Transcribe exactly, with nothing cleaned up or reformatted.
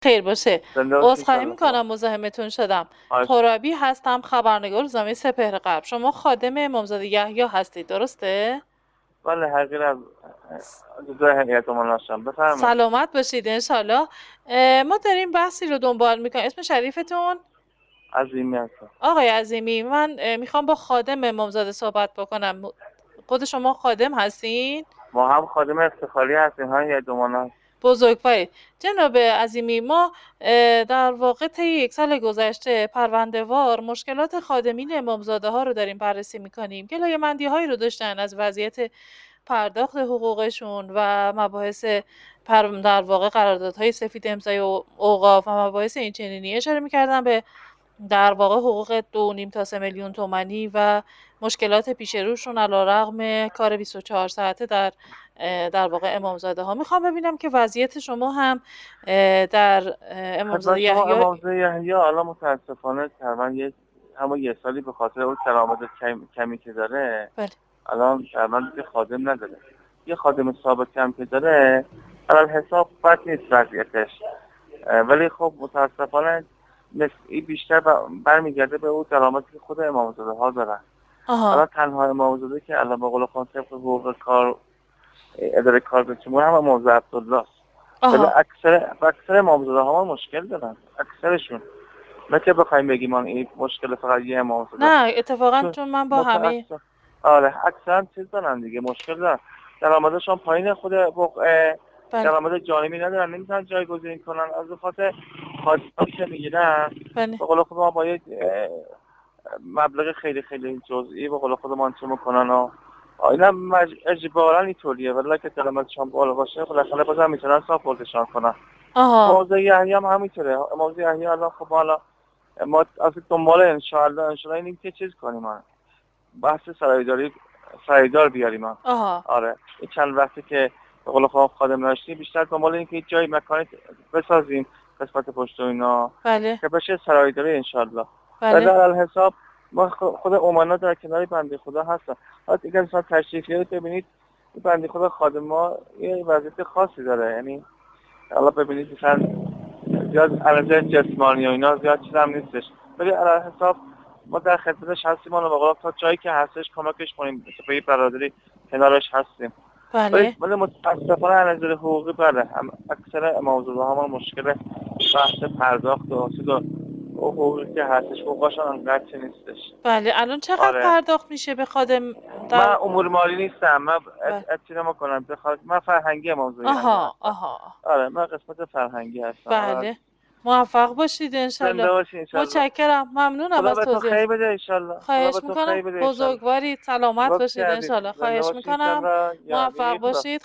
خیر باشه. زنده باشین عذرخواهی انشالله. میکنم مزاحمتون شدم. خواهش ترابی هستم، خبرنگار روزنامه سپهر غرب. شما خادم امامزاده یحیی هستید درسته؟ بله حقیر از جزای هیئت امنا هستم. بفرمایید. سلامت باشید انشالله. اه، ما داریم بحثی رو دنبال میکنیم. اسم شریفتون؟ عظیمی هستم. آقای عظیمی، من اه، میخوام با خادم امامزاده صحبت بکنم. خود شما خادم هستین؟ ما هم خادم افتخاری هستیم، هم هیئت امنا هستیم. بزرگوارید. جناب عظیمی، ما اه، در واقع طی یک سال گذشته پرونده‌وار مشکلات خادمین امامزاده ها رو داریم بررسی میکنیم. گلایه‌مندی هایی رو داشتن از وضعیت پرداخت حقوقشون و مباحث پر در واقع قراردادهای سفید امضای او- اوقاف و مباحث این چنینی اشاره میکردن به در واقع حقوق دو و نیم تا سه میلیون تومانی و مشکلات پیش روشون علیرغم کار بیست و چهار ساعته در اه، در واقع امامزاده ها. میخوام ببینم که وضعیت شما هم اه، در اه، خدمت امامزاده شما یحیی. امامزاده یحیی الان متاسفانه تقریبا یه همون یه سالی به خاطر اون سلامت کم- کمی که داره بله. الان تقریبا دیگه خادم نداره. یه خادم ثابت کم که داره الان حساب بد نیست وضعیتش، اه، ولی خب متاسفانه نسبی بیشتر ب- برمیگرده به اون درآمدی که خود امامزاده ها دارن. الان آها. تنها امامزاده که الان به قول خود طبق حقوق کار اداره کار به جمهور هم امامزاده عبدالله است. ولی آها. اکثر اکثر امامزاده ها مشکل دارن، اکثرشون. نه که بخوایم بگیم آن این مشکل فقط یه امامزاده است. نه اتفاقا چون چون من با همه متأسف آره اکثرا چیز دارن دیگه، مشکل دارن، درآمدشون پایین، خود بق- بله. درآمد جانبی ندارن، نمیتونن جایگزین کنن. از اون خاطر خواستگاهی که میگیرن بله. به قول خود ما با یک اه، مبلغ خیلی خیلی جزئی به قول خودمان چه میکنن و اینا مج... اجبارا اینطوریه، ولی که درآمدشان بالا باشه بالاخره بازم میتونن ساپورتشان کنن. آها. موضوع یحیی هم همینطوره. موضوع یحیی الان خب حالا ما از دنبال انشاءالله انشاءالله اینیم که چیز کنیم، ما بحث سرایداری سرایدار بیاریم ما. آها. آره این چند وقتی که به قول خود خادم داشتیم بیشتر دنبال این که جای مکانی بسازیم قسمت پشت و اینا بله. که بشه سرایداری انشاءالله. و بله. در الحساب ما خود امنا در کنار بنده خدا هستن. حالا دیگه مثلا تشریف بیارید ببینید این بنده خدا خادم ما یه وضعیت خاصی داره، یعنی حالا ببینید مثلا زیاد علاوه جسمانی و اینا زیاد چیز هم نیستش، ولی علی حساب ما در خدمتش هستیم. ما به تا جایی که هستش کمکش کنیم، مثل به برادری کنارش هستیم. ولی بله. ولی متاسفانه از نظر حقوقی بله هم اکثر امامزاده ها ما مشکل بحث پرداخت و رسید و حقوقی که هستش حقوقشان انقدر چه نیستش. بله. الان چقدر آره پرداخت میشه به خادم من در امور مالی نیستم، من بله. اطلاع میکنم بخواد من فرهنگی امامزاده یحیی آها. هستم. آها. آره من قسمت فرهنگی هستم. آره بله. موفق باشید زنده انشالله. باشی انشالله. متشکرم. ممنونم خدا از به تو توضیحات. خیر بده انشالله. خدا به خواهش تو خیر میکنم. بده انشالله. بزرگوارید. سلامت لطف باشید کردید. انشالله. زنده خواهش باشی میکنم. انشالله. موفق یعنی خدا. باشید.